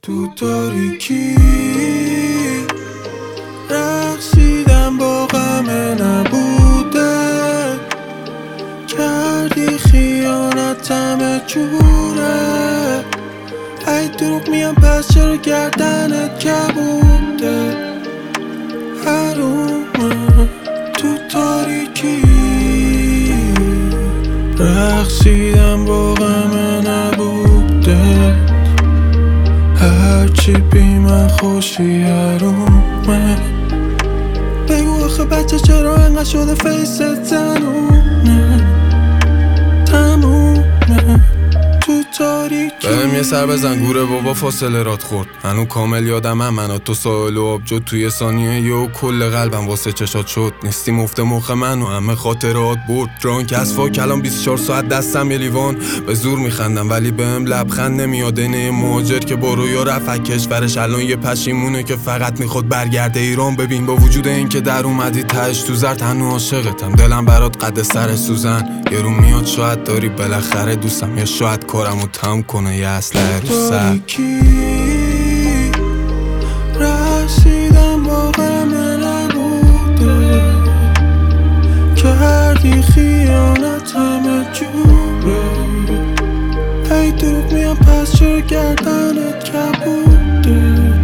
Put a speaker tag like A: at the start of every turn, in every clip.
A: تو تاریکی رقصیدم با غم نبوده، کردی خیانت همه جوره. ای دروغ میگم پس چرا گردنت کبوده؟ حرومه تو تاریکی رقصیدم با غم نبوده، هرچی بی من خوشی حرومه. بگو آخه بچه چرا انقدر شده فیست زنونه؟ تمومه تو تاریکی. بهم یه سر بزن گوره بابا، فاصله رات خورد. هنو کامل یادم من تو ساحل و آبجو، توی ثانیه یه کل قلبم واسه چشات شد. نیستی مفت مخ من و همه خاطرات برد. درانک از فاک الان 24 ساعت دستم یه لیوان، به زور میخندم ولی بهم لبخند نمیاد. اینه مهاجر که برو یا رفت کشورش، الان یه پشیمونه که فقط میخواد برگرده ایران. ببین با وجود این که در اومدی تهش تو زرد، هنو عاشقتم، دلم برات قد سر سوزن. یه رو میاد شاید داری بالاخره دوستم، یا شاید کارمو تم کنه یه اسلحه رو سر. رسیدم با غم نبوده، کردی خیانت همه جوره. ای دروغ میگم پس چرا گردنت کبوده؟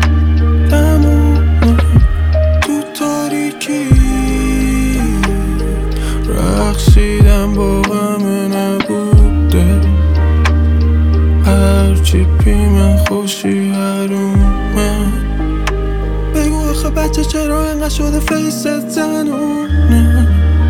A: تمومه تو تاریکی رقصیدم با غم نبوده، هرچی بی من خوشی حرومه. بگو آخه بچه چرا انقدر شده فیست زنونه؟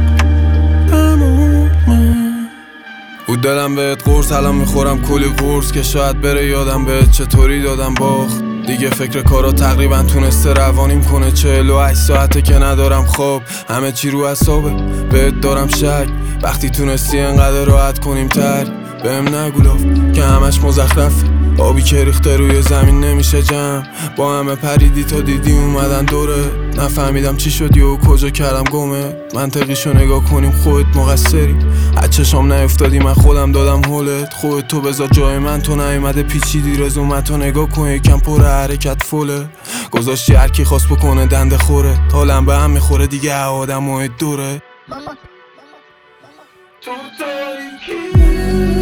A: تمومه بود دلم بهت قرص، الان میخورم کلی قرص که شاید بره یادم بهت چطوری دادم باخت. دیگه فکر کارا تقریبا تونسته روانیم کنه. 48 ساعته که ندارم خواب، همه چی رو اعصابه. بهت دارم شک وقتی تونستی انقدر راحت کنیم ترک. بهم نگو لاف که همش مزخرفه، آبی که ریخته روی زمین نمیشه جمع. با همه پریدی تا دیدی اومدن دوره، نفهمیدم چی شدی و کجا کردم گمه. منطقیشو نگاه کنیم خودت مقصری، از چشام نیفتادی من خودم دادم هولت. خودت تو بذار جای من، تو نیومده پیچیدی رزومتو نگاه کن یکم پر حرکت فوله. گذاشتی هر کی خواست بکنه دنده خوره، حالم به هم میخوره دیگه آدم دوره. تو تاریکی